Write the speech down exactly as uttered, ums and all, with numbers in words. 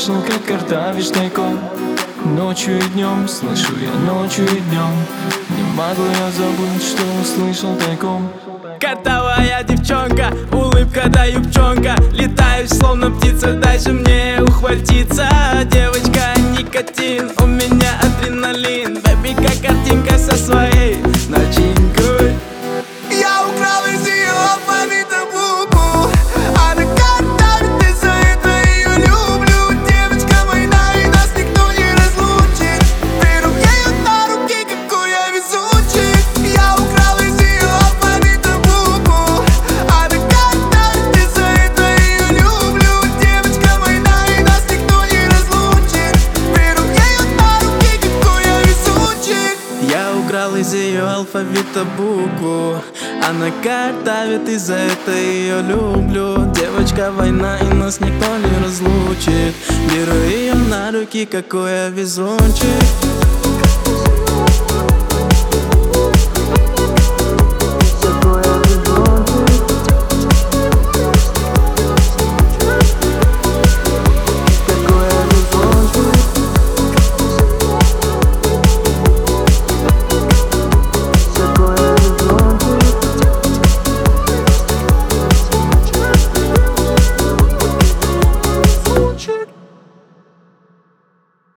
слышал, как картавишь тайком. Ночью и днем, слышу я ночью и днем. Не могу я забыть, что услышал тайком. Картавая девчонка, улыбка да юбчонка. Летаешь словно птица, дай же мне ухватиться. Девочка, никотин, у меня адреналин. Бэби, как картинка со своей начинкой. Я украл из ее алфавита букву. Она картавит, и за это ее люблю. Девочка война, и нас никто не разлучит. Беру ее на руки, какой я везучий. Я украл из ее алфавита букву. Она картавит, и за это ее люблю. Девочка война, и нас никто не разлучит. Беру ее на руки, какой я везучий. Я украл из ее алфавита букву. Она картавит, и за это ее люблю. Девочка война, и нас никто не разлучит. Беру ее на руки, какой я везунчик.